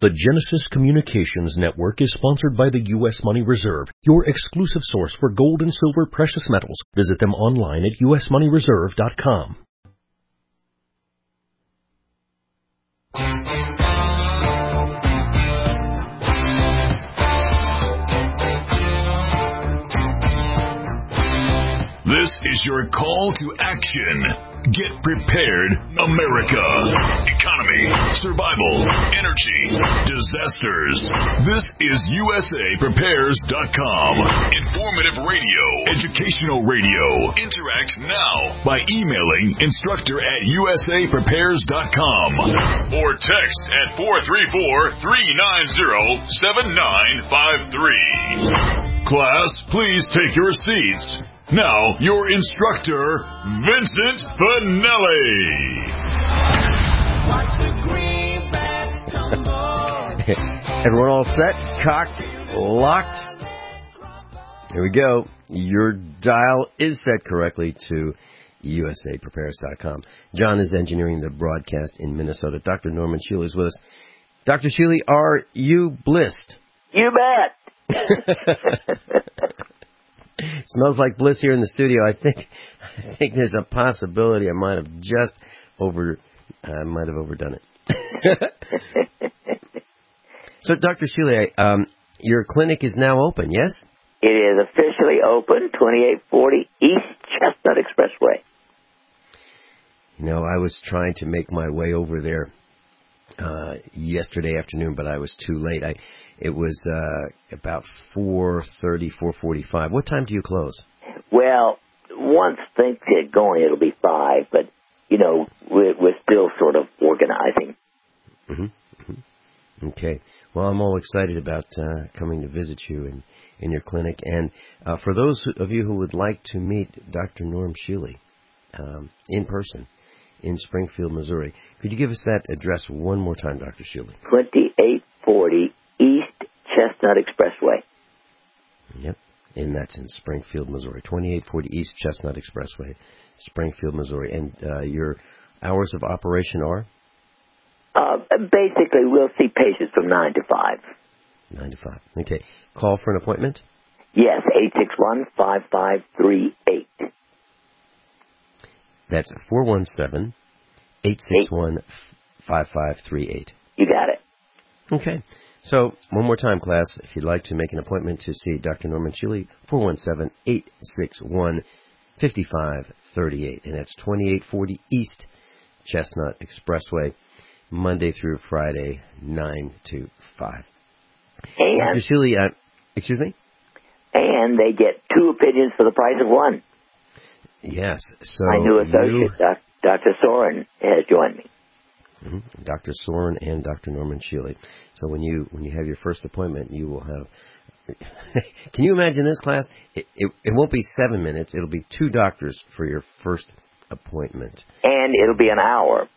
The Genesis Communications Network is sponsored by the U.S. Money Reserve, your exclusive source for gold and silver precious metals. Visit them online at usmoneyreserve.com. This is your call to action. Get prepared, America. Economy, survival, energy, disasters. This is USAPrepares.com. Informative radio, educational radio. Interact now by emailing instructor@USAPrepares.com or text at 434-390-7953. Class, please take your seats. Now, your instructor, Vincent Finelli. Everyone all set? Cocked? Locked? Here we go. Your dial is set correctly to USAPrepares.com. John is engineering the broadcast in Minnesota. Dr. Norman Shealy is with us. Dr. Shealy, are you blissed? You bet. Smells like bliss here in the studio. I think there's a possibility I might have overdone it. So, Dr. Shealy, your clinic is now open, yes? It is officially open, 2840 East Chestnut Expressway. I was trying to make my way over there yesterday afternoon, but I was too late. It was about 4:30, 4:45. What time do you close? Well, once things get going, it'll be 5, but, we're still sort of organizing. Mm-hmm. Mm-hmm. Okay. Well, I'm all excited about coming to visit you in your clinic. And for those of you who would like to meet Dr. Norm Shealy in person in Springfield, Missouri, could you give us that address one more time, Dr. Shealy? 2840 East Chestnut Expressway. Yep, and that's in Springfield, Missouri. 2840 East Chestnut Expressway, Springfield, Missouri. And your hours of operation are? Basically, we'll see patients from 9 to 5. 9 to 5. Okay. Call for an appointment? Yes, 861-5538. That's 417-861-5538. You got it. Okay. So, one more time, class, if you'd like to make an appointment to see Dr. Norman Shealy, 417-861-5538. And that's 2840 East Chestnut Expressway, Monday through Friday, 9 to 5. And, Dr. Shealy, excuse me? And they get 2 opinions for the price of 1. Yes. So my new associate, Dr. Soren, has joined me. Mm-hmm. Dr. Soren and Dr. Norman Shealy. So when you have your first appointment, you will have... Can you imagine this, class? It won't be 7 minutes. It'll be 2 doctors for your first appointment. And it'll be an hour.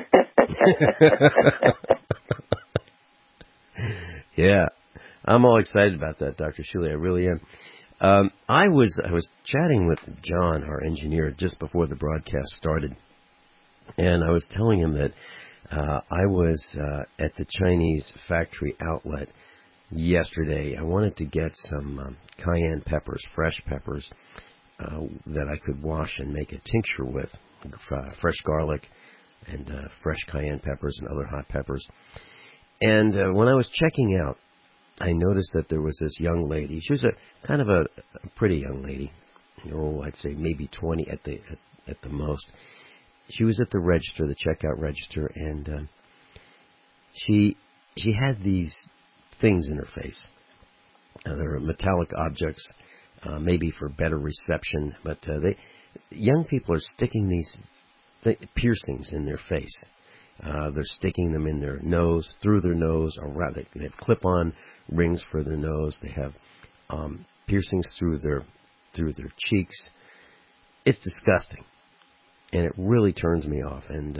Yeah. I'm all excited about that, Dr. Shealy. I really am. I was chatting with John, our engineer, just before the broadcast started, and I was telling him that I was at the Chinese factory outlet yesterday. I wanted to get some cayenne peppers, fresh peppers, that I could wash and make a tincture with, fresh garlic and fresh cayenne peppers and other hot peppers. And when I was checking out, I noticed that there was this young lady. She was a kind of a pretty young lady. I'd say maybe 20 at the most. She was at the register, the checkout register, and she had these things in her face. They're metallic objects, maybe for better reception, but young people are sticking these piercings in their face. They're sticking them in their nose, through their nose, around. They have clip-on rings for their nose. They have piercings through their cheeks. It's disgusting, and it really turns me off. And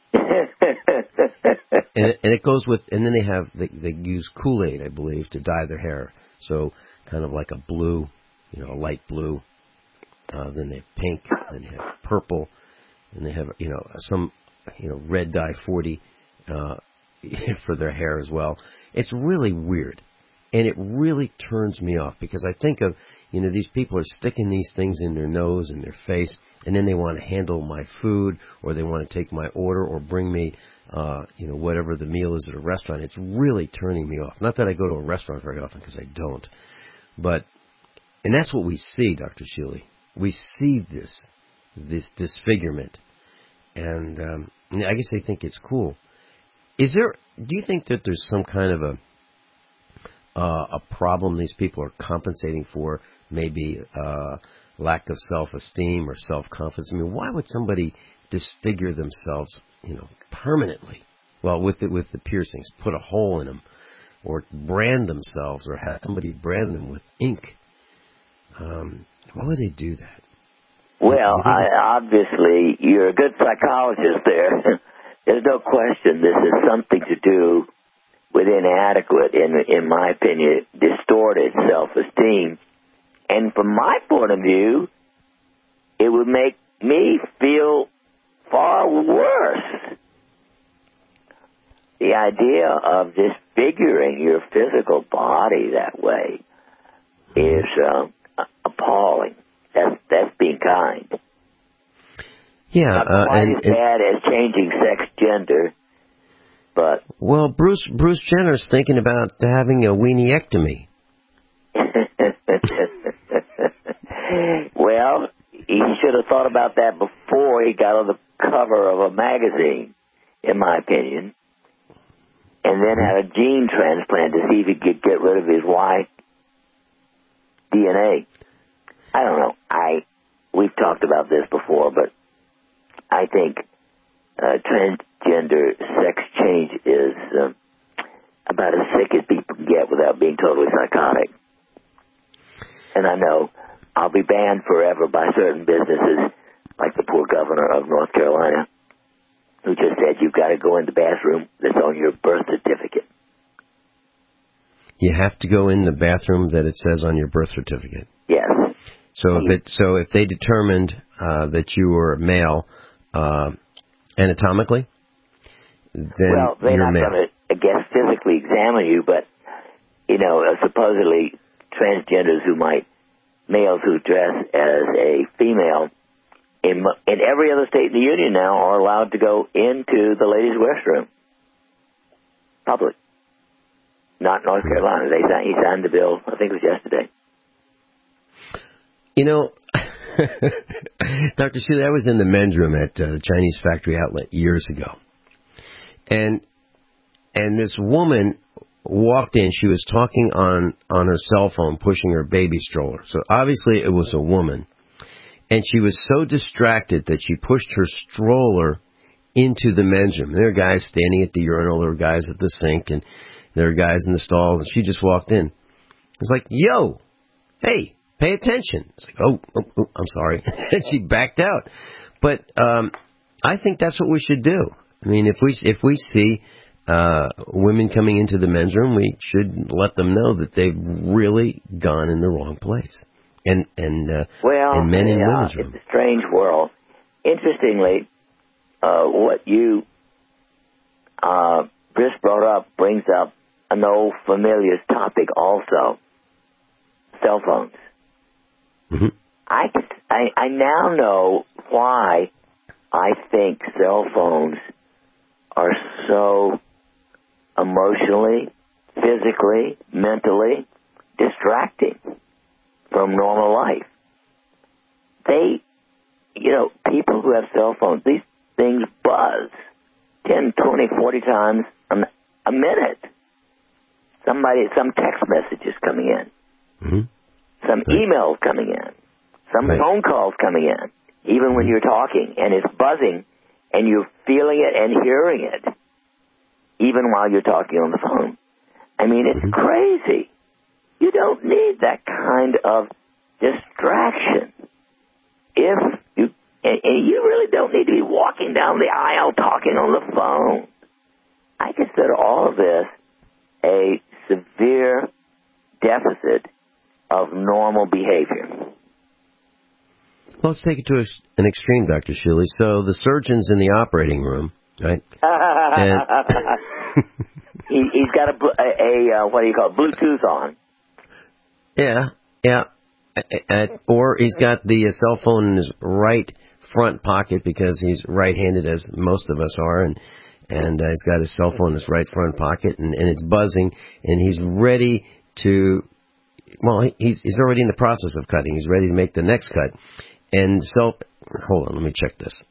and it goes with. And then they use Kool-Aid, I believe, to dye their hair. So kind of like a blue, a light blue. Then they have pink. Then they have purple. And they have some. Red dye 40, for their hair as well. It's really weird. And it really turns me off because I think of, these people are sticking these things in their nose and their face, and then they want to handle my food, or they want to take my order, or bring me, whatever the meal is at a restaurant. It's really turning me off. Not that I go to a restaurant very often, because I don't. And that's what we see, Dr. Shealy. We see this disfigurement. And I guess they think it's cool. Do you think that there's some kind of a problem these people are compensating for, maybe lack of self-esteem or self-confidence? I mean, why would somebody disfigure themselves, permanently? Well, with the piercings, put a hole in them, or brand themselves, or have somebody brand them with ink. Why would they do that? Well, obviously, you're a good psychologist there. There's no question this is something to do with inadequate, in my opinion, distorted self-esteem. And from my point of view, it would make me feel far worse. The idea of disfiguring your physical body that way is appalling. That's being kind. Yeah, not quite as bad as changing sex gender, but well, Bruce Jenner's thinking about having a weeniectomy. Well, he should have thought about that before he got on the cover of a magazine, in my opinion, and then had a gene transplant to see if he could get rid of his Y DNA. I don't know. We've talked about this before, but I think transgender sex change is about as sick as people can get without being totally psychotic. And I know I'll be banned forever by certain businesses, like the poor governor of North Carolina, who just said you've got to go in the bathroom that's on your birth certificate. You have to go in the bathroom that it says on your birth certificate. Yes. So if they determined that you were male anatomically, then they're not going to, I guess, physically examine you, but supposedly transgenders males who dress as a female in every other state in the union now are allowed to go into the ladies' restroom. Public. Not North Carolina. He signed the bill, I think it was yesterday. Dr. Shealy, I was in the men's room at the Chinese Factory Outlet years ago. And this woman walked in. She was talking on her cell phone, pushing her baby stroller. So obviously it was a woman. And she was so distracted that she pushed her stroller into the men's room. There are guys standing at the urinal. There were guys at the sink. And there are guys in the stalls. And she just walked in. It's like, yo, hey, pay attention. It's like, oh, I'm sorry. And she backed out. But I think that's what we should do. I mean, if we see women coming into the men's room, we should let them know that they've really gone in the wrong place. And men in women's room. It's a strange world. Interestingly, what you just brought up brings up an old familiar topic also: cell phones. Mm-hmm. I now know why I think cell phones are so emotionally, physically, mentally distracting from normal life. People who have cell phones, these things buzz 10, 20, 40 times a minute. Some text message is coming in. Mm-hmm. Some emails coming in. Some phone calls coming in, even when you're talking, and it's buzzing, and you're feeling it and hearing it, even while you're talking on the phone. I mean, it's crazy. You don't need that kind of distraction. And you really don't need to be walking down the aisle talking on the phone. I consider all of this a severe deficit of normal behavior. Well, let's take it to an extreme, Dr. Shealy. So the surgeons in the operating room right? He's got a what do you call it, Bluetooth on. Yeah. Or he's got the cell phone in his right front pocket because he's right-handed, as most of us are, and he's got his cell phone in his right front pocket, and it's buzzing, and he's ready to. Well, he's already in the process of cutting. He's ready to make the next cut, and so. Hold on, let me check this.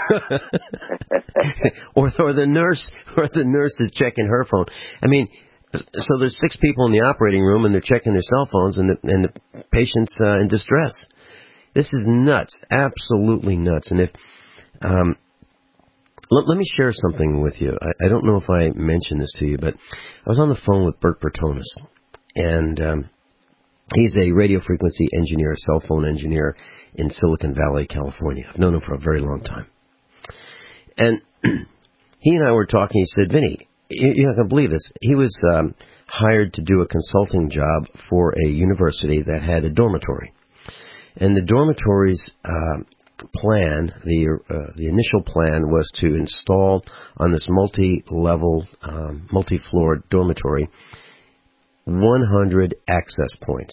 or the nurse is checking her phone. I mean, so there's 6 people in the operating room, and they're checking their cell phones, and the patient's in distress. This is nuts, absolutely nuts. And if let me share something with you. I don't know if I mentioned this to you, but I was on the phone with Bert Bertonis, and he's a radio frequency engineer, cell phone engineer in Silicon Valley, California. I've known him for a very long time. And he and I were talking. He said, Vinny, you're not going to believe this. He was hired to do a consulting job for a university that had a dormitory. And the dormitory's plan, the initial plan was to install on this multi-level, multi-floor dormitory 100 access points,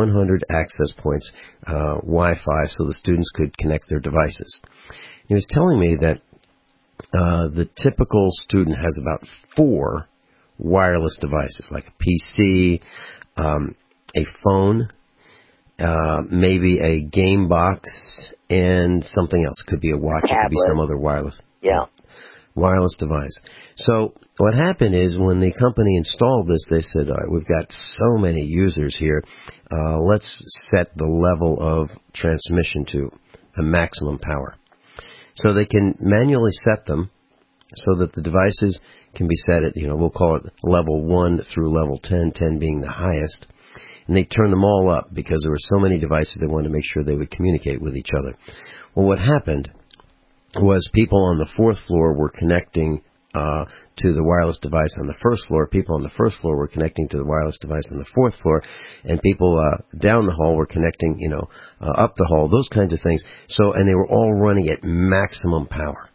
Wi-Fi, so the students could connect their devices. He was telling me that the typical student has about 4 wireless devices, like a PC, a phone, maybe a game box, and something else. It could be a watch, it could be some other wireless device. So what happened is when the company installed this, they said, all right, we've got so many users here, let's set the level of transmission to a maximum power. So they can manually set them so that the devices can be set at, we'll call it level 1 through level 10, 10 being the highest. And they turn them all up because there were so many devices they wanted to make sure they would communicate with each other. Well, what happened was people on the 4th floor were connecting to the wireless device on the 1st floor. People on the 1st floor were connecting to the wireless device on the 4th floor, and people down the hall were connecting, up the hall, those kinds of things. So, and they were all running at maximum power,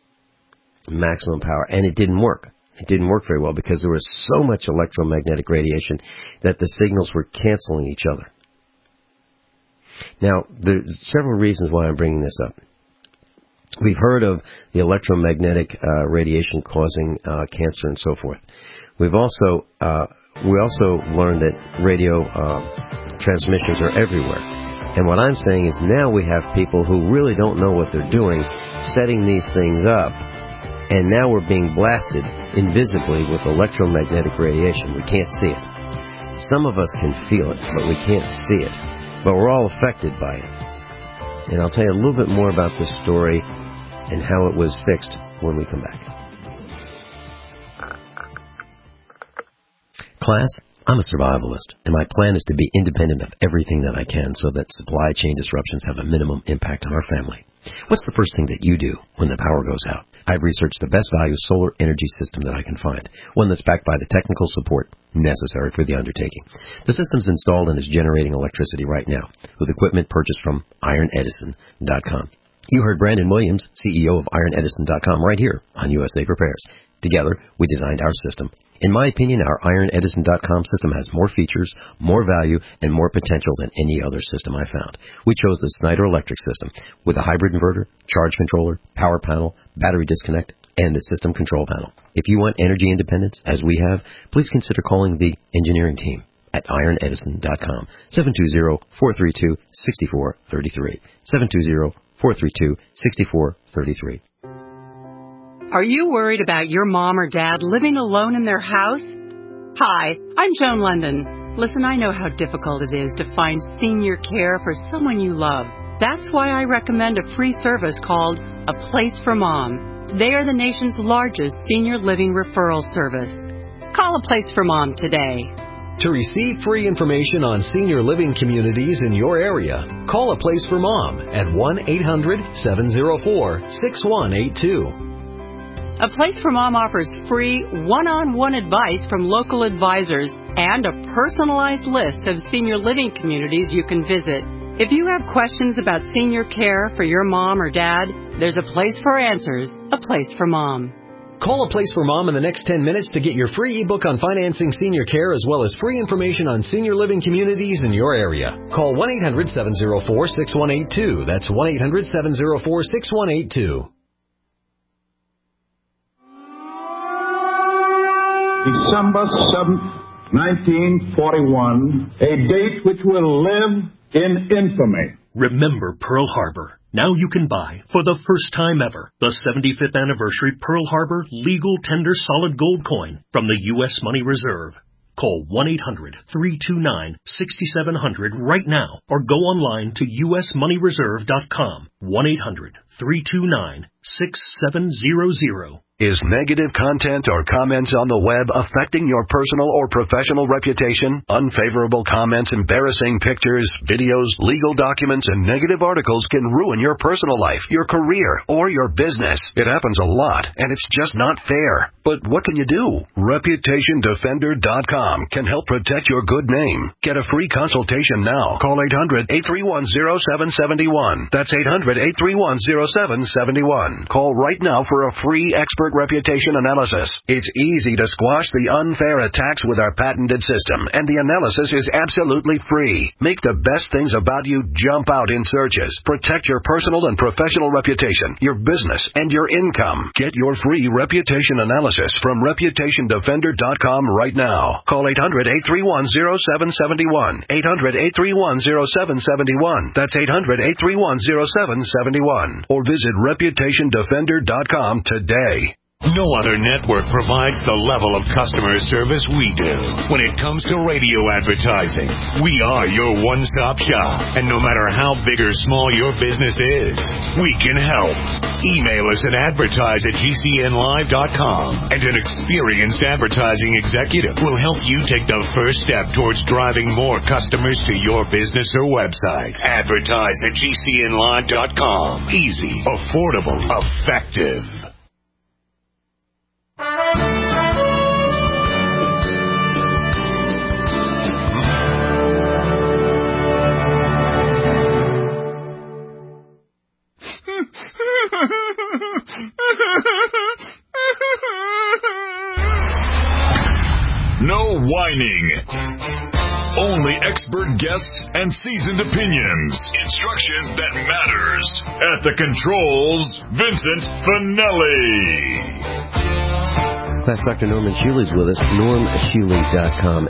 and it didn't work. It didn't work very well because there was so much electromagnetic radiation that the signals were canceling each other. Now, there's several reasons why I'm bringing this up. We've heard of the electromagnetic radiation causing cancer and so forth. We also learned that radio transmissions are everywhere. And what I'm saying is now we have people who really don't know what they're doing setting these things up. And now we're being blasted invisibly with electromagnetic radiation. We can't see it. Some of us can feel it, but we can't see it. But we're all affected by it. And I'll tell you a little bit more about this story and how it was fixed when we come back. Class, I'm a survivalist, and my plan is to be independent of everything that I can so that supply chain disruptions have a minimum impact on our family. What's the first thing that you do when the power goes out? I've researched the best value solar energy system that I can find, one that's backed by the technical support necessary for the undertaking. The system's installed and is generating electricity right now with equipment purchased from IronEdison.com. You heard Brandon Williams, CEO of IronEdison.com, right here on USA Prepares. Together, we designed our system. In my opinion, our IronEdison.com system has more features, more value, and more potential than any other system I found. We chose the Snyder Electric system with a hybrid inverter, charge controller, power panel, battery disconnect, and the system control panel. If you want energy independence, as we have, please consider calling the engineering team at IronEdison.com, 720-432-6433, 720-432-6433. Are you worried about your mom or dad living alone in their house? Hi, I'm Joan London. Listen, I know how difficult it is to find senior care for someone you love. That's why I recommend a free service called A Place for Mom. They are the nation's largest senior living referral service. Call A Place for Mom today. To receive free information on senior living communities in your area, call A Place for Mom at 1-800-704-6182. A Place for Mom offers free one-on-one advice from local advisors and a personalized list of senior living communities you can visit. If you have questions about senior care for your mom or dad, there's a place for answers, a place for mom. Call A Place for Mom in the next 10 minutes to get your free ebook on financing senior care as well as free information on senior living communities in your area. Call 1-800-704-6182. That's 1-800-704-6182. December 7th, 1941, a date which will live in infamy. Remember Pearl Harbor. Now you can buy, for the first time ever, the 75th anniversary Pearl Harbor Legal Tender Solid Gold Coin from the U.S. Money Reserve. Call 1-800-329-6700 right now or go online to usmoneyreserve.com. 1-800-329-6700. Is negative content or comments on the web affecting your personal or professional reputation? Unfavorable comments, embarrassing pictures, videos, legal documents, and negative articles can ruin your personal life, your career, or your business. It happens a lot, and it's just not fair. But what can you do? ReputationDefender.com can help protect your good name. Get a free consultation now. Call 800-831-0771. That's 800-831-0771. Call right now for a free expert reputation analysis. It's easy to squash the unfair attacks with our patented system, and the analysis is absolutely free. Make the best things about you jump out in searches. Protect your personal and professional reputation, your business, and your income. Get your free reputation analysis from ReputationDefender.com right now. Call 800-831-0771. 800-831-0771. That's 800-831-0771. Or visit ReputationDefender.com today. No other network provides the level of customer service we do. When it comes to radio advertising, we are your one-stop shop. And no matter how big or small your business is, we can help. Email us at advertise@gcnlive.com, and an experienced advertising executive will help you take the first step towards driving more customers to your business or website. Advertise@gcnlive.com. Easy, affordable, effective. No whining. Only expert guests and seasoned opinions. Instruction that matters. At the controls, Vincent Finelli. Class Dr. Norman Shealy's with us. NormShealy.com,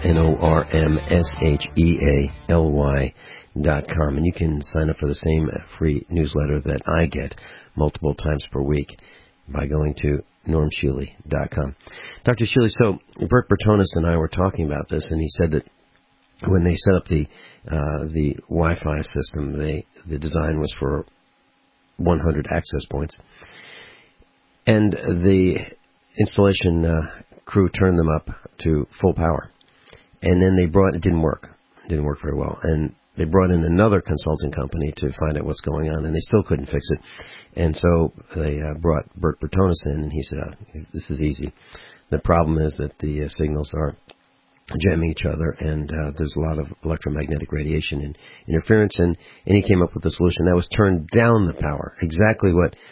NormShealy.com. And you can sign up for the same free newsletter that I get multiple times per week by going to NormShealy.com. Dr. Shealy, so Bert Bertonis and I were talking about this, and he said that when they set up the Wi-Fi system, the design was for 100 access points. And the installation crew turned them up to full power. And then it didn't work. It didn't work very well. And they brought in another consulting company to find out what's going on, and they still couldn't fix it. And so they brought Bert Bertonis in, and he said, this is easy. The problem is that the signals are jamming each other, and there's a lot of electromagnetic radiation and interference, and he came up with a solution that was turn down the power, exactly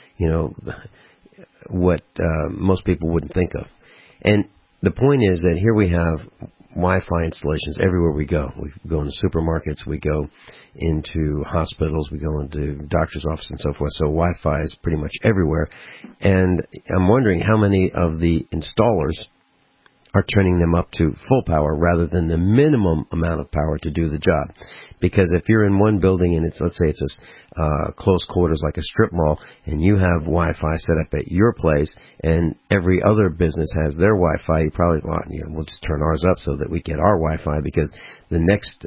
what most people wouldn't think of. And the point is that here we have Wi-Fi installations everywhere we go. We go into supermarkets, we go into hospitals, we go into doctor's offices and so forth. So Wi-Fi is pretty much everywhere. And I'm wondering how many of the installers are turning them up to full power rather than the minimum amount of power to do the job. Because if you're in one building and let's say it's a close quarters like a strip mall, and you have Wi-Fi set up at your place, and every other business has their Wi-Fi, you probably we'll just turn ours up so that we get our Wi-Fi, because the next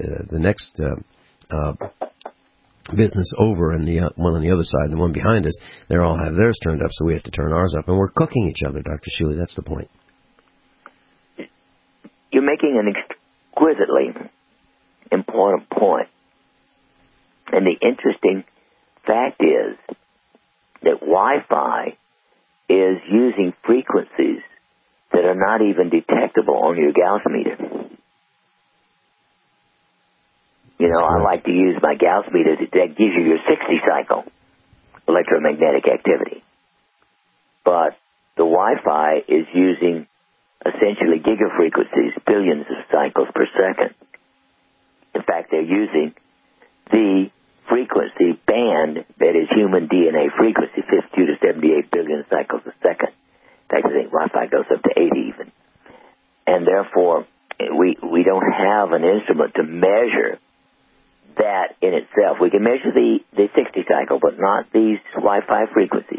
business over and the one on the other side, the one behind us, they all have theirs turned up, so we have to turn ours up, and we're cooking each other, Dr. Shealy. That's the point. You're making an exquisitely important point. And the interesting fact is that Wi-Fi is using frequencies that are not even detectable on your Gauss meter. You know, I like to use my Gauss meter that gives you your 60-cycle electromagnetic activity. But the Wi-Fi is using essentially gigafrequencies, billions of cycles per second. In fact, they're using the frequency band that is human DNA frequency, 52 to 78 billion cycles a second. In fact, I think Wi-Fi goes up to 80 even. And therefore, we don't have an instrument to measure that in itself. We can measure the 60 cycle, but not these Wi-Fi frequencies.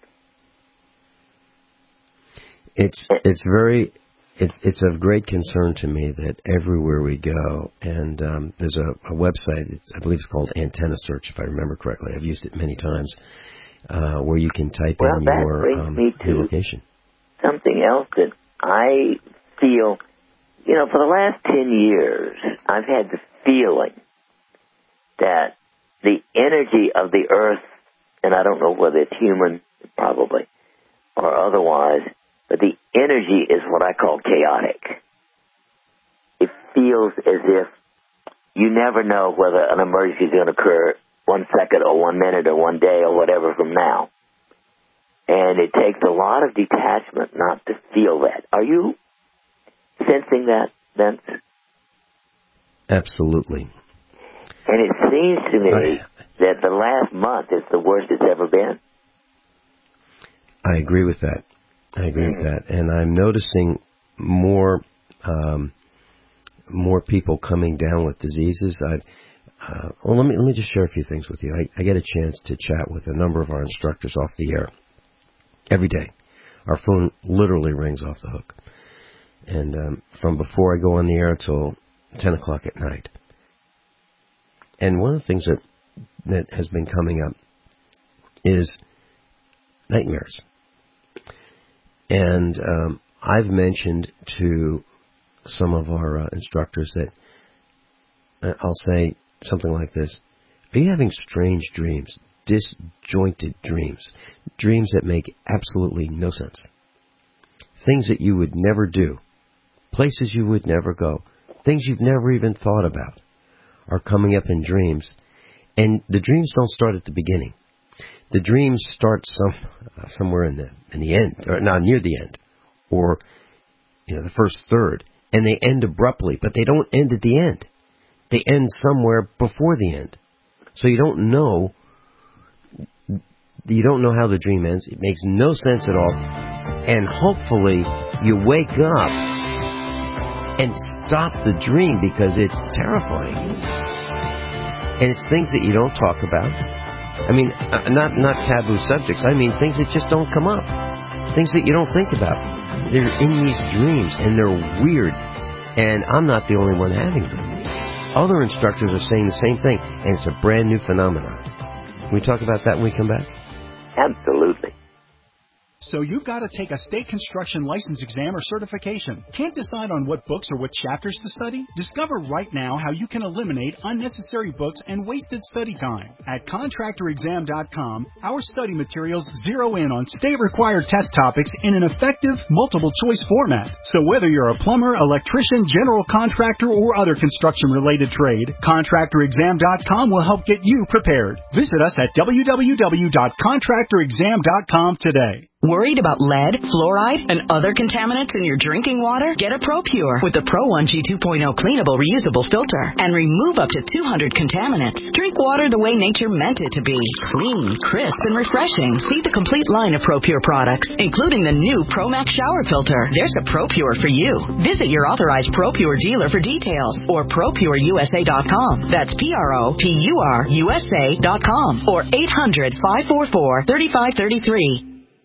It's of great concern to me that everywhere we go, and there's a website, I believe it's called Antenna Search, if I remember correctly. I've used it many times, where you can type in your location. Something else that I feel, you know, for the last 10 years, I've had the feeling that the energy of the Earth, and I don't know whether it's human, probably, or otherwise, but the energy is what I call chaotic. It feels as if you never know whether an emergency is going to occur 1 second or 1 minute or 1 day or whatever from now. And it takes a lot of detachment not to feel that. Are you sensing that, Vince? Absolutely. And it seems to me that the last month is the worst it's ever been. I agree with that. And I'm noticing more people coming down with diseases. Let me just share a few things with you. I get a chance to chat with a number of our instructors off the air every day. Our phone literally rings off the hook, and from before I go on the air till 10 o'clock at night. And one of the things that has been coming up is nightmares. And I've mentioned to some of our instructors that I'll say something like this: are you having strange dreams, disjointed dreams, dreams that make absolutely no sense, things that you would never do, places you would never go, things you've never even thought about are coming up in dreams? And the dreams don't start at the beginning. The dreams start somewhere in the end, or not near the end, or the first third, and they end abruptly. But they don't end at the end; they end somewhere before the end. So you don't know how the dream ends. It makes no sense at all. And hopefully, you wake up and stop the dream, because it's terrifying, and it's things that you don't talk about. I mean, not taboo subjects. I mean, things that just don't come up. Things that you don't think about. They're in these dreams, and they're weird. And I'm not the only one having them. Other instructors are saying the same thing, and it's a brand new phenomenon. Can we talk about that when we come back? Absolutely. So you've got to take a state construction license exam or certification. Can't decide on what books or what chapters to study? Discover right now how you can eliminate unnecessary books and wasted study time. At contractorexam.com, our study materials zero in on state-required test topics in an effective, multiple-choice format. So whether you're a plumber, electrician, general contractor, or other construction-related trade, contractorexam.com will help get you prepared. Visit us at www.contractorexam.com today. Worried about lead, fluoride, and other contaminants in your drinking water? Get a ProPure with the Pro1G 2.0 cleanable reusable filter and remove up to 200 contaminants. Drink water the way nature meant it to be: clean, crisp, and refreshing. See the complete line of ProPure products, including the new ProMax shower filter. There's a ProPure for you. Visit your authorized ProPure dealer for details, or ProPureUSA.com. That's ProPureUSA.com, or 800-544-3533.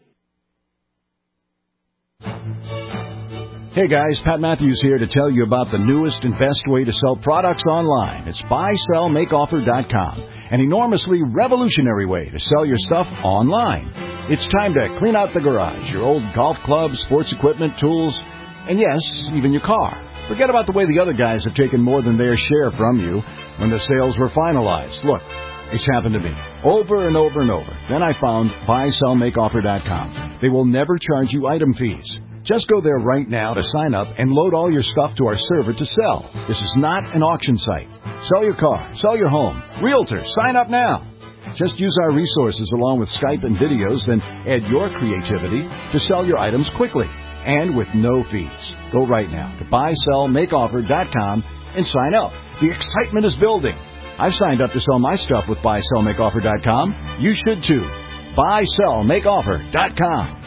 Hey guys, Pat Matthews here to tell you about the newest and best way to sell products online. It's buysellmakeoffer.com, an enormously revolutionary way to sell your stuff online. It's time to clean out the garage, your old golf clubs, sports equipment, tools, and yes, even your car. Forget about the way the other guys have taken more than their share from you when the sales were finalized. Look, it's happened to me over and over and over. Then I found buysellmakeoffer.com. They will never charge you item fees. Just go there right now to sign up and load all your stuff to our server to sell. This is not an auction site. Sell your car, sell your home. Realtor, sign up now. Just use our resources along with Skype and videos, then add your creativity to sell your items quickly and with no fees. Go right now to buysellmakeoffer.com and sign up. The excitement is building. I've signed up to sell my stuff with buysellmakeoffer.com. You should too. buysellmakeoffer.com.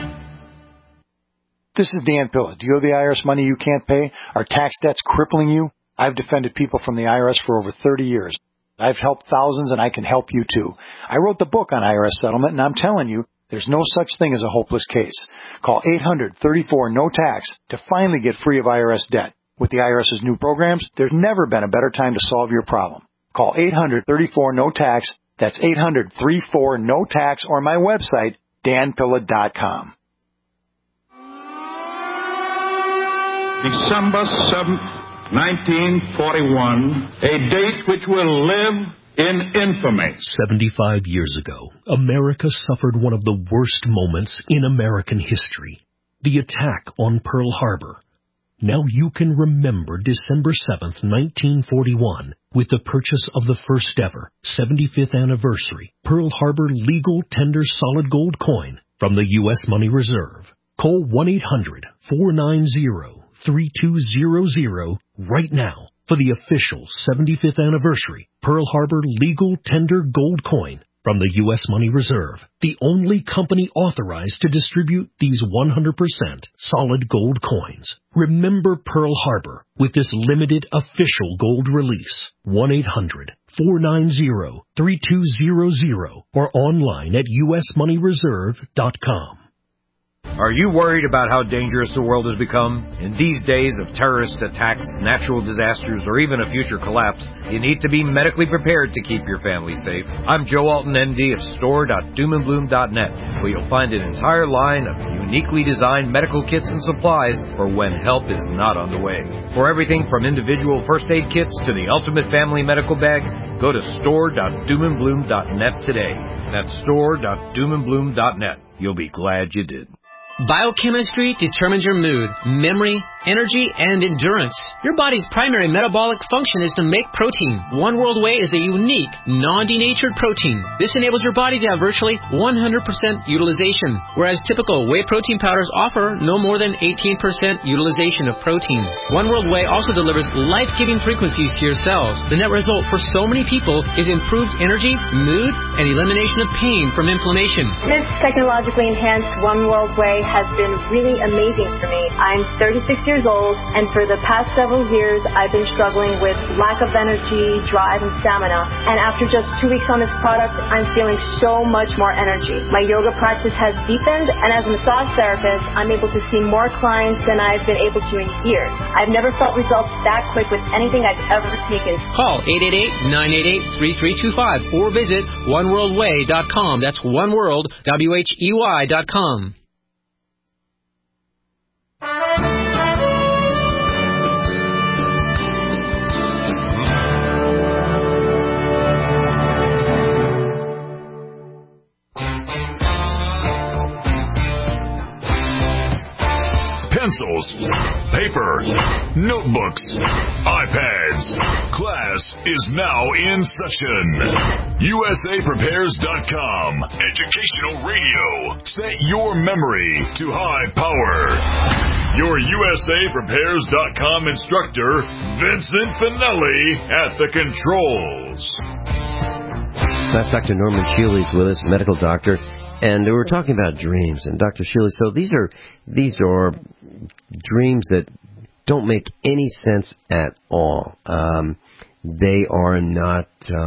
This is Dan Pilla. Do you owe the IRS money you can't pay? Are tax debts crippling you? I've defended people from the IRS for over 30 years. I've helped thousands, and I can help you too. I wrote the book on IRS settlement, and I'm telling you, there's no such thing as a hopeless case. Call 800-34-NO-TAX to finally get free of IRS debt. With the IRS's new programs, there's never been a better time to solve your problem. Call 800-34-NO-TAX. That's 800-34-NO-TAX, or my website, danpilla.com. December 7th, 1941, a date which will live in infamy. 75 years ago, America suffered one of the worst moments in American history, the attack on Pearl Harbor. Now you can remember December 7th, 1941, with the purchase of the first ever 75th anniversary Pearl Harbor legal tender solid gold coin from the U.S. Money Reserve. Call 1-800-490-3200 right now for the official 75th anniversary Pearl Harbor legal tender gold coin from the U.S. Money Reserve, the only company authorized to distribute these 100% solid gold coins. Remember Pearl Harbor with this limited official gold release. 1-800-490-3200 or online at usmoneyreserve.com. Are you worried about how dangerous the world has become? In these days of terrorist attacks, natural disasters, or even a future collapse, you need to be medically prepared to keep your family safe. I'm Joe Alton, MD of store.doomandbloom.net, where you'll find an entire line of uniquely designed medical kits and supplies for when help is not on the way. For everything from individual first aid kits to the ultimate family medical bag, go to store.doomandbloom.net today. That's store.doomandbloom.net. You'll be glad you did. Biochemistry determines your mood, memory, energy, and endurance. Your body's primary metabolic function is to make protein. One World Whey is a unique, non-denatured protein. This enables your body to have virtually 100% utilization, whereas typical whey protein powders offer no more than 18% utilization of protein. One World Whey also delivers life-giving frequencies to your cells. The net result for so many people is improved energy, mood, and elimination of pain from inflammation. This technologically enhanced One World Whey has been really amazing for me. I'm 36 years old, and for the past several years, I've been struggling with lack of energy, drive, and stamina. And after just 2 weeks on this product, I'm feeling so much more energy. My yoga practice has deepened, and as a massage therapist, I'm able to see more clients than I've been able to in years. I've never felt results that quick with anything I've ever taken. Call 888-988-3325 or visit oneworldwhey.com. That's oneworld, WHEY.com. Pencils, paper, notebooks, iPads. Class is now in session. USAPrepares.com. Educational radio. Set your memory to high power. Your USAPrepares.com instructor, Vincent Finelli, at the controls. That's Dr. Norman Shealy's with us, medical doctor. And we were talking about dreams, and Dr. Shealy, so these are dreams that don't make any sense at all. They are not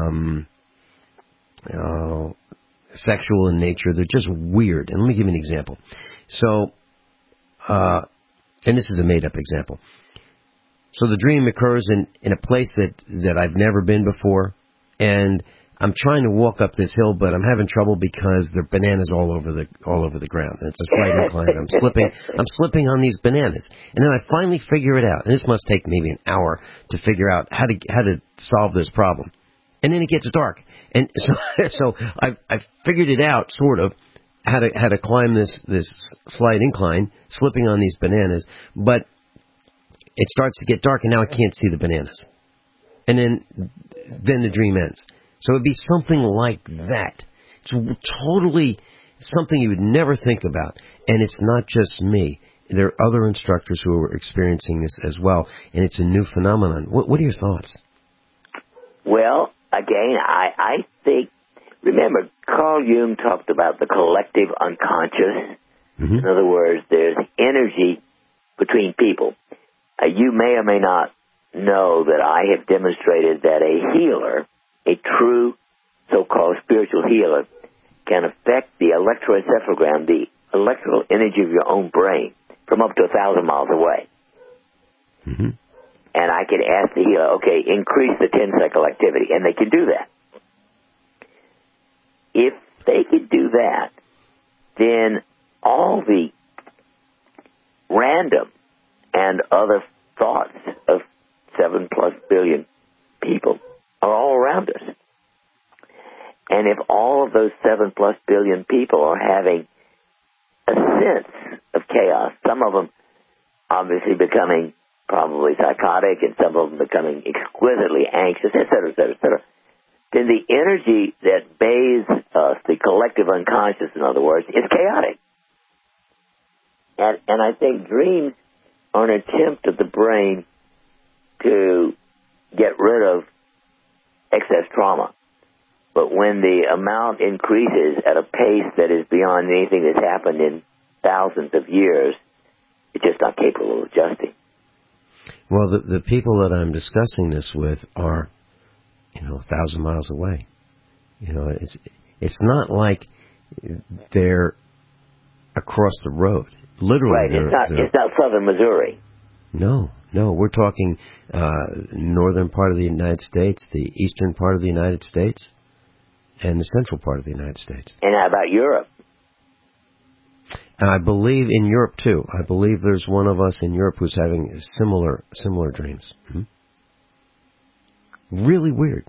sexual in nature. They're just weird. And let me give you an example. So, and this is a made-up example. So the dream occurs in a place that I've never been before, and I'm trying to walk up this hill, but I'm having trouble because there are bananas all over the ground. It's a slight incline. I'm slipping on these bananas, and then I finally figure it out. And this must take maybe an hour to figure out how to solve this problem. And then it gets dark, and so I figured it out sort of. how to climb this slight incline, slipping on these bananas, but it starts to get dark, and now I can't see the bananas. And then the dream ends. So it'd be something like that. It's totally something you would never think about. And it's not just me. There are other instructors who are experiencing this as well, and it's a new phenomenon. What are your thoughts? Well, again, I think, remember, Carl Jung talked about the collective unconscious. Mm-hmm. In other words, there's energy between people. You may or may not know that I have demonstrated that a healer, a true so-called spiritual healer, can affect the electroencephalogram, the electrical energy of your own brain, from up to 1,000 miles away. Mm-hmm. And I can ask the healer, okay, increase the 10-cycle activity, and they can do that. If they could do that, then all the random and other thoughts of 7+ billion people are all around us. And if all of those 7+ billion people are having a sense of chaos, some of them obviously becoming probably psychotic and some of them becoming exquisitely anxious, et cetera, et cetera, et cetera, then the energy that bathes us, the collective unconscious, in other words, is chaotic. And I think dreams are an attempt of the brain to get rid of excess trauma. But when the amount increases at a pace that is beyond anything that's happened in thousands of years, it's just not capable of adjusting. Well, the people that I'm discussing this with are, 1,000 miles away. It's not like they're across the road. Literally, right? It's not southern Missouri. No, we're talking northern part of the United States, the eastern part of the United States, and the central part of the United States. And how about Europe? And I believe in Europe too. I believe there's one of us in Europe who's having similar dreams. Mm-hmm. Really weird.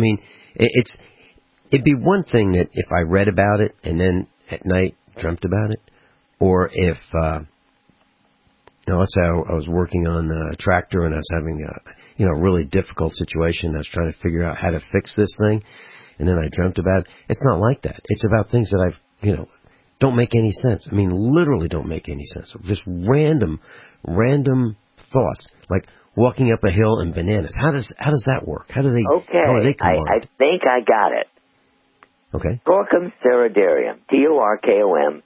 It'd be one thing that if I read about it and then at night dreamt about it, or if let's say I was working on a tractor and I was having a really difficult situation. I was trying to figure out how to fix this thing, and then I dreamt about it. It's not like that. It's about things that I've don't make any sense. Literally don't make any sense. Just random thoughts, like walking up a hill and bananas. How does that work? How are they combined? I think I got it. Okay. Torquum Saradarium, Torkom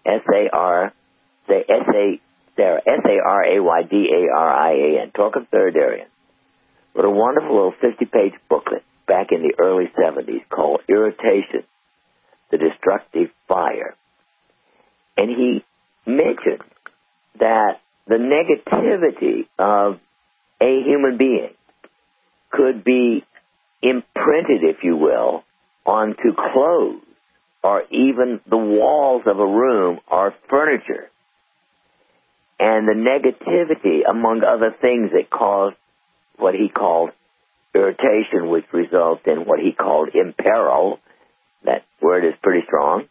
Saraydarian, Torquum Saradarian, wrote a wonderful little 50-page booklet back in the early 70s called Irritation, the Destructive Fire. And he mentioned that the negativity of a human being could be imprinted, if you will, onto clothes or even the walls of a room or furniture. And the negativity, among other things, that caused what he called irritation, which results in what he called imperil. That word is pretty strong.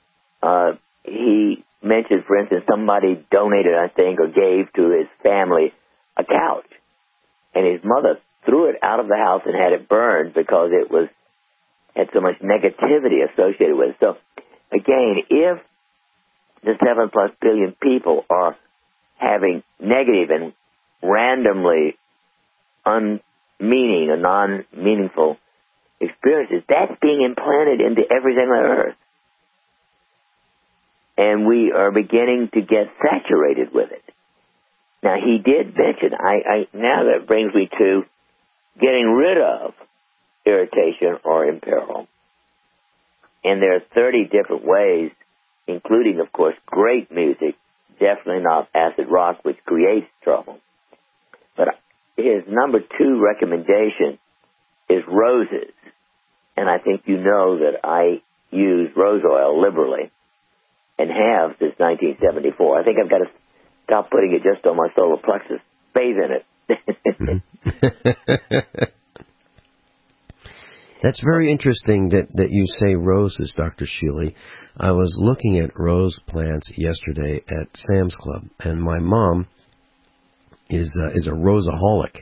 He mentioned, for instance, somebody donated, I think, or gave to his family a couch. And his mother threw it out of the house and had it burned because it had so much negativity associated with it. So, again, if the 7+ billion people are having negative and randomly unmeaning or non-meaningful experiences, that's being implanted into everything on earth. And we are beginning to get saturated with it. Now, he did mention, now that brings me to getting rid of irritation or imperil. And there are 30 different ways, including, of course, great music, definitely not acid rock, which creates trouble. But his number 2 recommendation is roses. And I think you know that I use rose oil liberally and have since 1974. I think I've got to stop putting it just on my solar plexus. Bathe in it. That's very interesting that you say roses, Dr. Shealy. I was looking at rose plants yesterday at Sam's Club, and my mom is a roseaholic.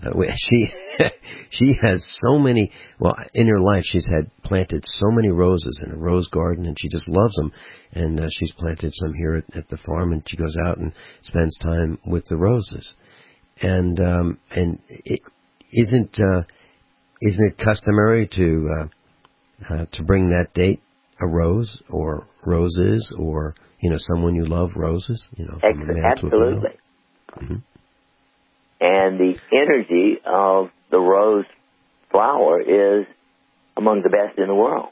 She has so many. Well, in her life, she's had planted so many roses in a rose garden, and she just loves them. And she's planted some here at the farm, and she goes out and spends time with the roses. And it isn't it customary to bring that date a rose or roses or someone you love roses? From a man absolutely. To a girl. And the energy of the rose flower is among the best in the world.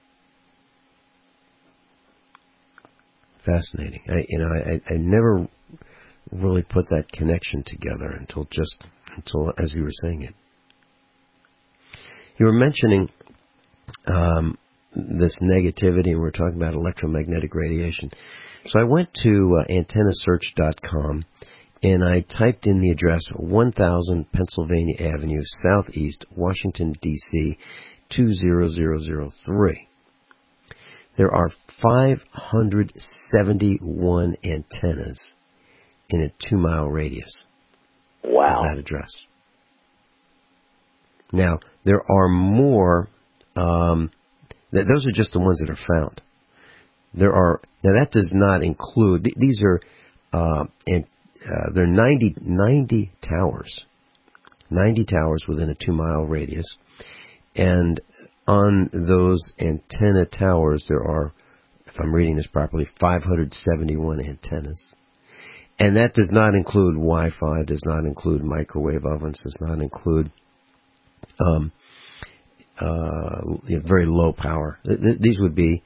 Fascinating. I never really put that connection together until as you were saying it. You were mentioning this negativity, and we're talking about electromagnetic radiation. So I went to antennasearch.com, and I typed in the address 1000 Pennsylvania Avenue, Southeast, Washington, D.C., 20003. There are 571 antennas in a 2-mile radius of that address. Now, there are more. Those are just the ones that are found. Now that does not include. These are there are 90 towers. 90 towers within a 2-mile radius, and on those antenna towers there are, if I'm reading this properly, 571 antennas. And that does not include Wi-Fi, does not include microwave ovens, does not include very low power. These would be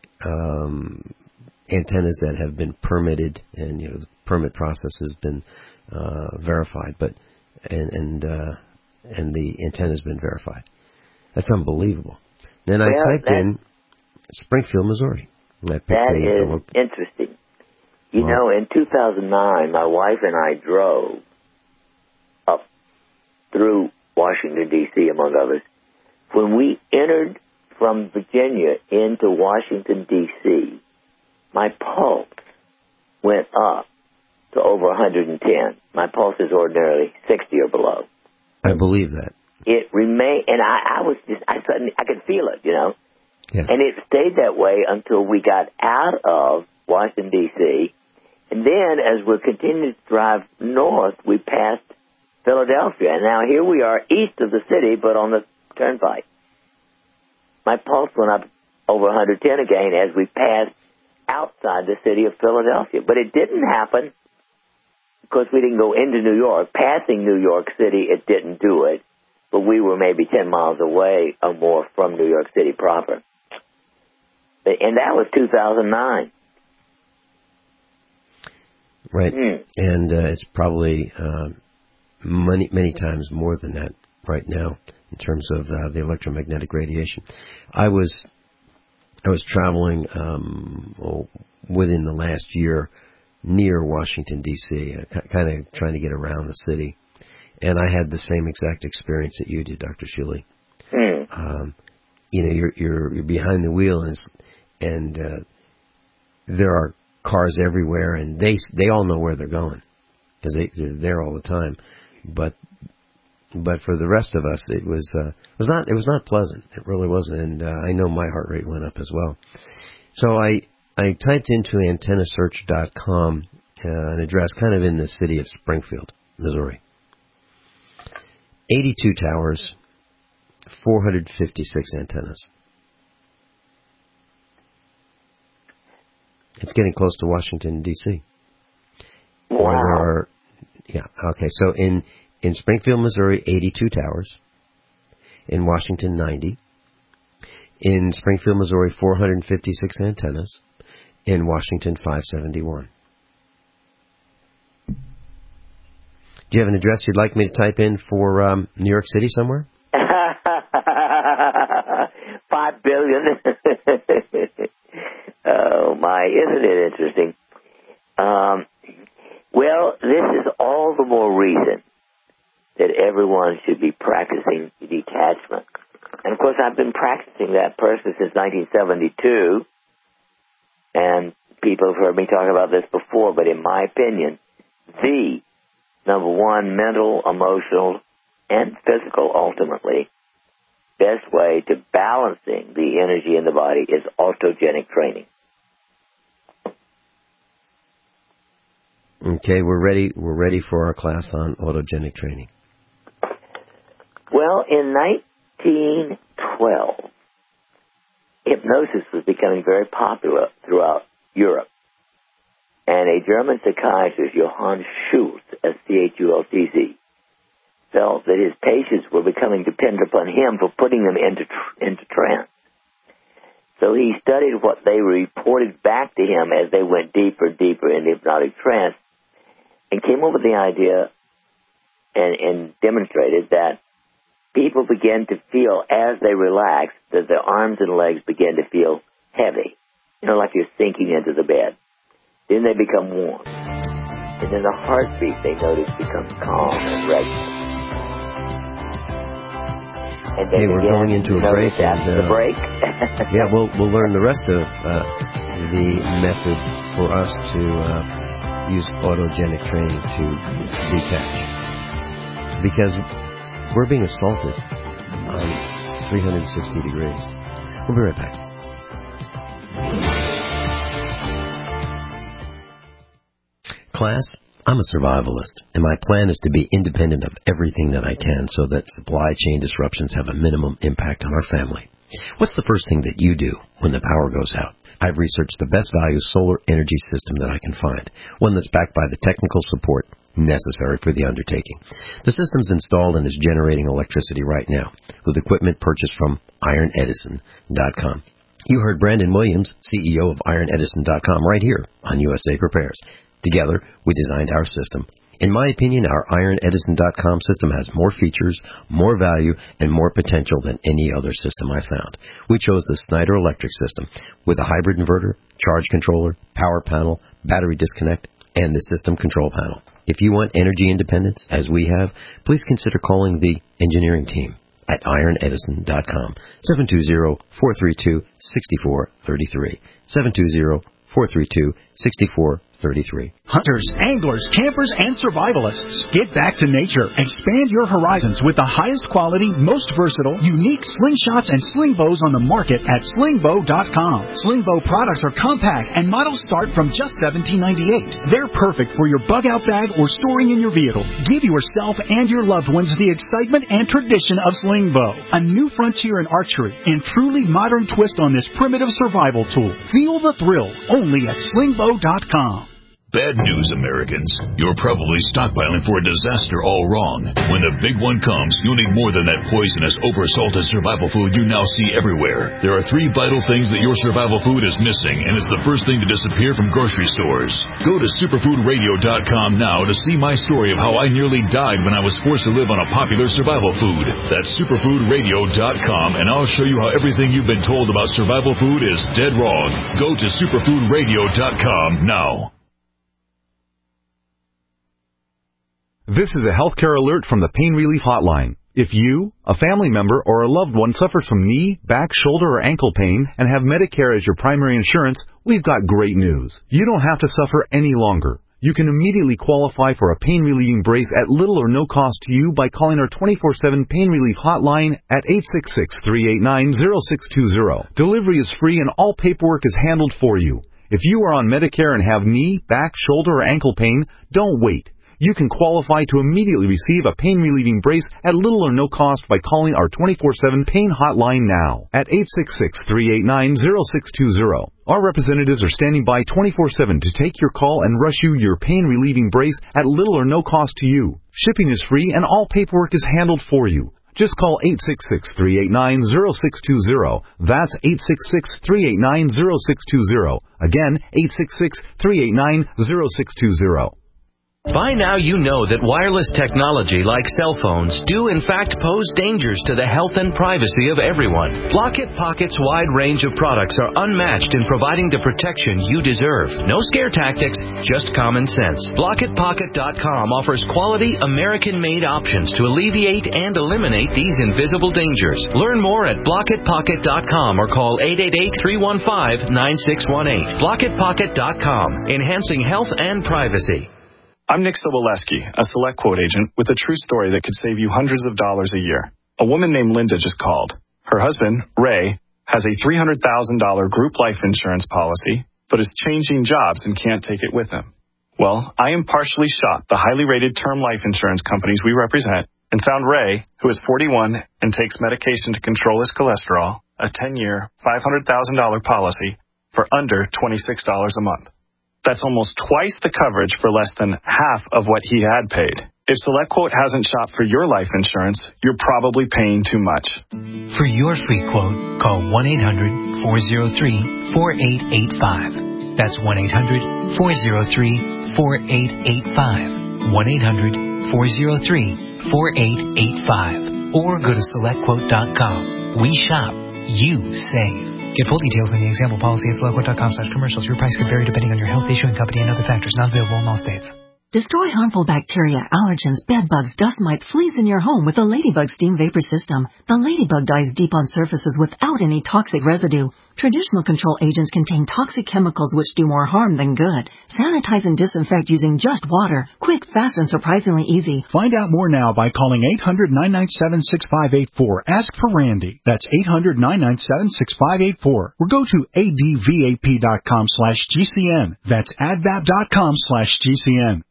antennas that have been permitted, and the permit process has been verified, and the antenna has been verified. That's unbelievable. Then I typed in Springfield, Missouri. That is interesting. In 2009, my wife and I drove up through Washington, D.C., among others. When we entered from Virginia into Washington, D.C., my pulse went up to over 110. My pulse is ordinarily 60 or below. I believe that. It remained, and I could feel it, Yeah. And it stayed that way until we got out of Washington, D.C., and then as we're continuing to drive north, we passed Philadelphia. And now here we are east of the city, but on the turnpike. My pulse went up over 110 again as we passed outside the city of Philadelphia. But it didn't happen because we didn't go into New York. Passing New York City, it didn't do it. But we were maybe 10 miles away or more from New York City proper. And that was 2009. Right. And it's probably many times more than that right now in terms of the electromagnetic radiation. I was traveling within the last year near Washington, D.C., kind of trying to get around the city. And I had the same exact experience that you did, Dr. Shealy. You're behind the wheel, and there are cars everywhere, and they all know where they're going because they're there all the time. But for the rest of us, it was not pleasant. It really wasn't, and I know my heart rate went up as well. So I typed into antennasearch.com an address kind of in the city of Springfield, Missouri. 82 towers, 456 antennas. It's getting close to Washington, D.C. Wow. So in Springfield, Missouri, 82 towers. In Washington, 90. In Springfield, Missouri, 456 antennas. In Washington, 571. Do you have an address you'd like me to type in for New York City somewhere? 5 billion. Oh, my, isn't it interesting? Well, this is all the more reason that everyone should be practicing detachment. And, of course, I've been practicing that person since 1972, and people have heard me talk about this before, but in my opinion, the number one mental, emotional, and physical, ultimately, best way to balancing the energy in the body is autogenic training. Okay, we're ready for our class on autogenic training. Well, in 1912, hypnosis was becoming very popular throughout Europe. And a German psychiatrist, Johann Schultz, S-C-H-U-L-T-Z, felt that his patients were becoming dependent upon him for putting them into trance. So he studied what they reported back to him as they went deeper and deeper in the hypnotic trance, and came up with the idea and demonstrated that people began to feel, as they relaxed, that their arms and legs began to feel heavy, like you're sinking into the bed. Then they become warm. And then the heartbeat, they notice, becomes calm and regular. And then we're going into a break. After the break. Yeah, we'll learn the rest of the method for us to use autogenic training to detach. Because we're being assaulted on 360 degrees. We'll be right back. Class, I'm a survivalist, and my plan is to be independent of everything that I can so that supply chain disruptions have a minimum impact on our family. What's the first thing that you do when the power goes out? I've researched the best value solar energy system that I can find, one that's backed by the technical support necessary for the undertaking. The system's installed and is generating electricity right now with equipment purchased from IronEdison.com. You heard Brandon Williams, CEO of IronEdison.com, right here on USA Prepares. Together, we designed our system. In my opinion, our IronEdison.com system has more features, more value, and more potential than any other system I found. We chose the Snyder Electric system with a hybrid inverter, charge controller, power panel, battery disconnect, and the system control panel. If you want energy independence, as we have, please consider calling the engineering team at IronEdison.com, 720-432-6433, 720-432-6433. Hunters, anglers, campers, and survivalists. Get back to nature. Expand your horizons with the highest quality, most versatile, unique slingshots and sling bows on the market at slingbow.com. Slingbow products are compact and models start from just $17.98. They're perfect for your bug-out bag or storing in your vehicle. Give yourself and your loved ones the excitement and tradition of Slingbow, a new frontier in archery and truly modern twist on this primitive survival tool. Feel the thrill only at slingbow.com. Bad news, Americans. You're probably stockpiling for a disaster all wrong. When the big one comes, you'll need more than that poisonous, over-salted survival food you now see everywhere. There are 3 vital things that your survival food is missing, and it's the first thing to disappear from grocery stores. Go to superfoodradio.com now to see my story of how I nearly died when I was forced to live on a popular survival food. That's superfoodradio.com, and I'll show you how everything you've been told about survival food is dead wrong. Go to superfoodradio.com now. This is a healthcare alert from the Pain Relief Hotline. If you, a family member, or a loved one suffers from knee, back, shoulder, or ankle pain and have Medicare as your primary insurance, we've got great news. You don't have to suffer any longer. You can immediately qualify for a pain-relieving brace at little or no cost to you by calling our 24/7 Pain Relief Hotline at 866-389-0620. Delivery is free and all paperwork is handled for you. If you are on Medicare and have knee, back, shoulder, or ankle pain, don't wait. You can qualify to immediately receive a pain-relieving brace at little or no cost by calling our 24/7 Pain Hotline now at 866-389-0620. Our representatives are standing by 24/7 to take your call and rush you your pain-relieving brace at little or no cost to you. Shipping is free and all paperwork is handled for you. Just call 866-389-0620. That's 866-389-0620. Again, 866-389-0620. By now you know that wireless technology like cell phones do in fact pose dangers to the health and privacy of everyone. Blockit Pocket's wide range of products are unmatched in providing the protection you deserve. No scare tactics, just common sense. BlockitPocket.com offers quality American-made options to alleviate and eliminate these invisible dangers. Learn more at BlockitPocket.com or call 888-315-9618. BlockitPocket.com, enhancing health and privacy. I'm Nick Soboleski, a Select Quote agent with a true story that could save you hundreds of dollars a year. A woman named Linda just called. Her husband, Ray, has a $300,000 group life insurance policy, but is changing jobs and can't take it with him. Well, I impartially shopped the highly rated term life insurance companies we represent and found Ray, who is 41 and takes medication to control his cholesterol, a 10-year, $500,000 policy for under $26 a month. That's almost twice the coverage for less than half of what he had paid. If SelectQuote hasn't shopped for your life insurance, you're probably paying too much. For your free quote, call 1-800-403-4885. That's 1-800-403-4885. 1-800-403-4885. Or go to SelectQuote.com. We shop. You save. Get full details in the example policy at SelectQuote.com/commercials. Your price could vary depending on your health, issuing company, and other factors. Not available in all states. Destroy harmful bacteria, allergens, bed bugs, dust mites, fleas in your home with the Ladybug Steam Vapor System. The Ladybug dives deep on surfaces without any toxic residue. Traditional control agents contain toxic chemicals which do more harm than good. Sanitize and disinfect using just water. Quick, fast, and surprisingly easy. Find out more now by calling 800-997-6584. Ask for Randy. That's 800-997-6584. Or go to advap.com/GCN. That's advap.com/GCN.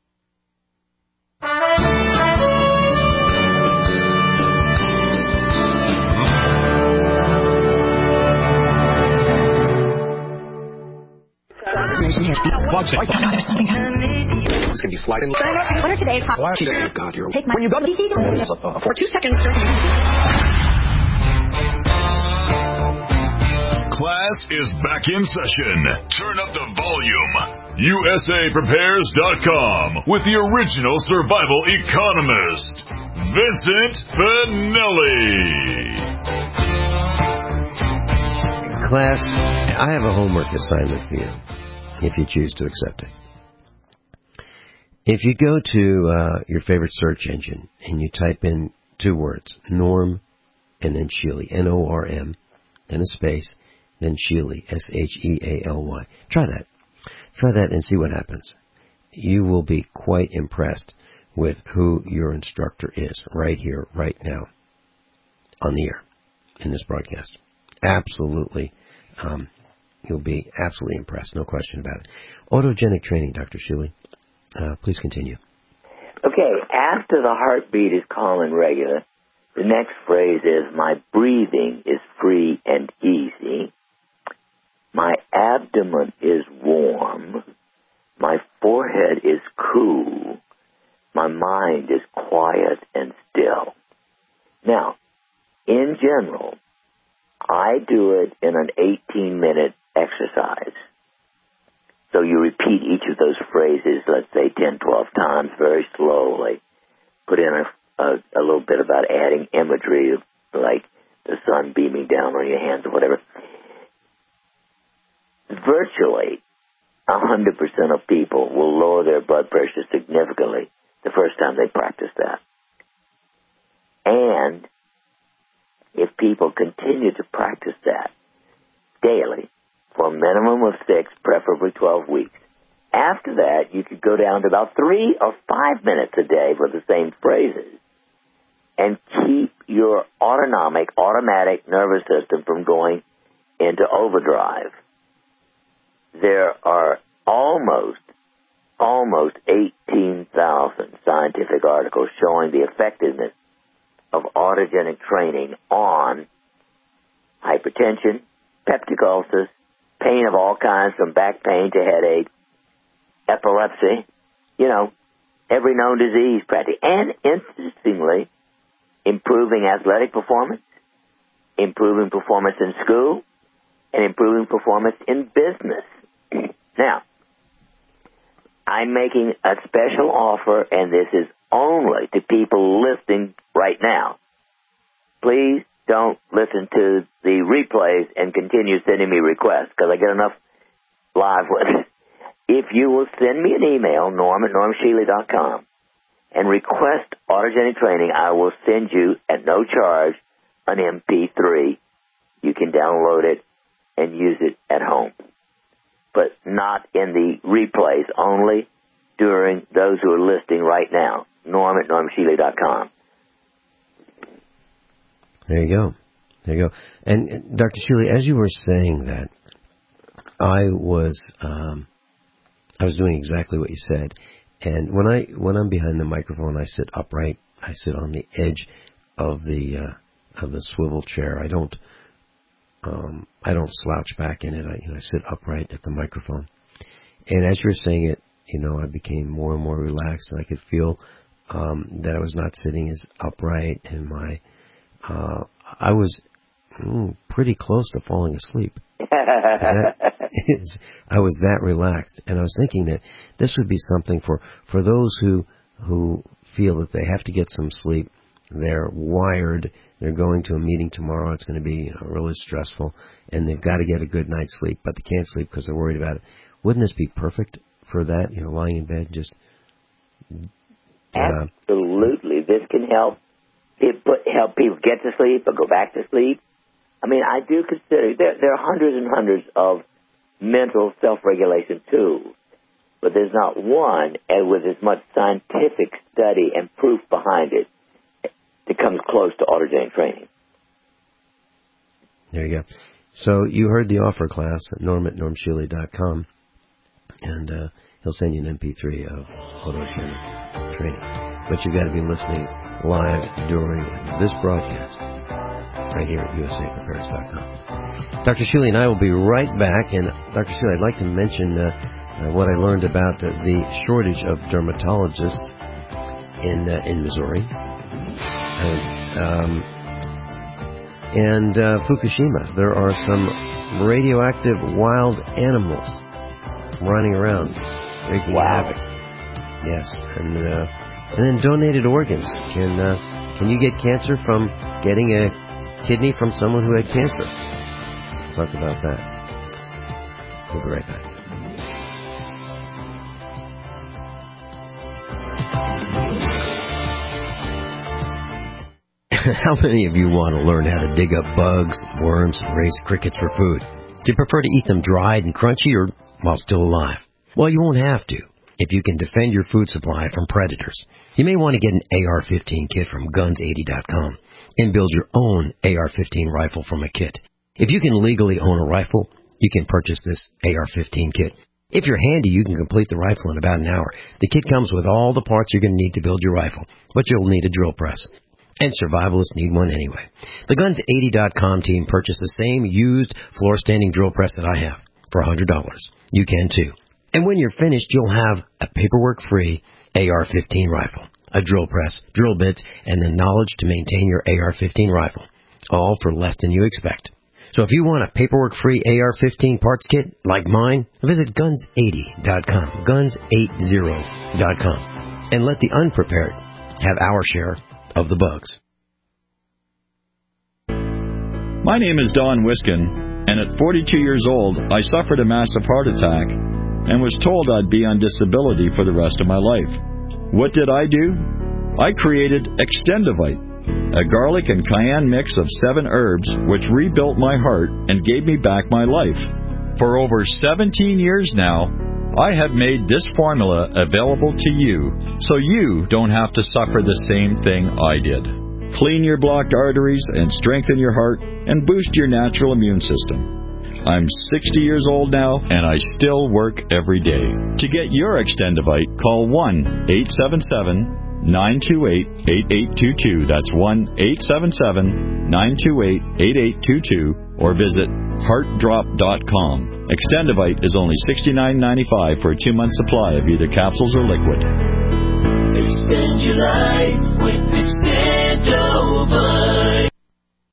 It's going to be sliding. What are today's hot? God, you're take my. When you go to for 2 seconds. Class is back in session. Turn up the volume. USAPrepares.com with the original survival economist, Vincent Finelli. Class, I have a homework assignment for you, if you choose to accept it. If you go to your favorite search engine and you type in 2 words, Norm and then Shealy, N-O-R-M, then a space, then Shealy, S-H-E-A-L-Y. Try that. Try that and see what happens. You will be quite impressed with who your instructor is right here, right now, on the air, in this broadcast. Absolutely. You'll be absolutely impressed, no question about it. Autogenic training, Dr. Shealy. Please continue. Okay, after the heartbeat is calm and regular, the next phrase is, my breathing is free and easy. My abdomen is warm. My forehead is cool. My mind is quiet and still. Now, in general, I do it in an 18-minute exercise. So you repeat each of those phrases, let's say 10, 12 times, very slowly. Put in a little bit about adding imagery, like the sun beaming down on your hands or whatever. Virtually 100% of people will lower their blood pressure significantly the first time they practice that. And if people continue to practice that daily for a minimum of 6, preferably 12 weeks, after that you could go down to about 3 or 5 minutes a day for the same phrases and keep your automatic nervous system from going into overdrive. There are almost 18,000 scientific articles showing the effectiveness of autogenic training on hypertension, peptic ulcers, pain of all kinds from back pain to headache, epilepsy, every known disease practically. And interestingly, improving athletic performance, improving performance in school, and improving performance in business. Now, I'm making a special offer, and this is only to people listening right now. Please don't listen to the replays and continue sending me requests, because I get enough live ones. If you will send me an email, norm@normshealy.com, and request autogenic training, I will send you, at no charge, an MP3. You can download it and use it at home, but not in the replays, only during those who are listening right now. Norm@normshealy.com. There you go. There you go. And Dr. Shealy, as you were saying that, I was doing exactly what you said. And when I'm behind the microphone, I sit upright. I sit on the edge of the swivel chair. I don't slouch back in it. I sit upright at the microphone. And as you're saying it, I became more and more relaxed, and I could feel that I was not sitting as upright, and I was pretty close to falling asleep. I was that relaxed, and I was thinking that this would be something for those who feel that they have to get some sleep. They're wired. They're going to a meeting tomorrow. It's going to be really stressful, and they've got to get a good night's sleep, but they can't sleep because they're worried about it. Wouldn't this be perfect for that? Lying in bed, just absolutely. This can help people get to sleep or go back to sleep. I mean, I do consider there are hundreds and hundreds of mental self-regulation tools, but there's not one, and with as much scientific study and proof behind it, that comes close to autogenic training. There you go. So you heard the offer, class, at norm@normshealy.com, and he'll send you an MP3 of autogenic training. But you've got to be listening live during this broadcast right here at usaprepares.com. Dr. Shealy and I will be right back. And Dr. Shealy, I'd like to mention what I learned about the shortage of dermatologists in Missouri. And Fukushima. There are some radioactive wild animals running around wreaking havoc. Yes, and then donated organs. Can you get cancer from getting a kidney from someone who had cancer? Let's talk about that. We'll be right back. How many of you want to learn how to dig up bugs, worms, and raise crickets for food? Do you prefer to eat them dried and crunchy or while still alive? Well, you won't have to if you can defend your food supply from predators. You may want to get an AR-15 kit from Guns80.com and build your own AR-15 rifle from a kit. If you can legally own a rifle, you can purchase this AR-15 kit. If you're handy, you can complete the rifle in about an hour. The kit comes with all the parts you're going to need to build your rifle, but you'll need a drill press. And survivalists need one anyway. The Guns80.com team purchased the same used floor-standing drill press that I have for $100. You can too. And when you're finished, you'll have a paperwork-free AR-15 rifle, a drill press, drill bits, and the knowledge to maintain your AR-15 rifle, all for less than you expect. So if you want a paperwork-free AR-15 parts kit like mine, visit Guns80.com, Guns80.com, and let the unprepared have our share of the bugs. My name is Don Wiskin, and at 42 years old, I suffered a massive heart attack and was told I'd be on disability for the rest of my life. What did I do? I created Extendivite, a garlic and cayenne mix of 7 herbs which rebuilt my heart and gave me back my life. For over 17 years now, I have made this formula available to you, so you don't have to suffer the same thing I did. Clean your blocked arteries and strengthen your heart and boost your natural immune system. I'm 60 years old now, and I still work every day. To get your Extendivite, call 1-877-928-8822. That's 1-877-928-8822, or visit heartdrop.com. Extendivite is only $69.95 for a 2-month supply of either capsules or liquid. Extend your life with Extendovite.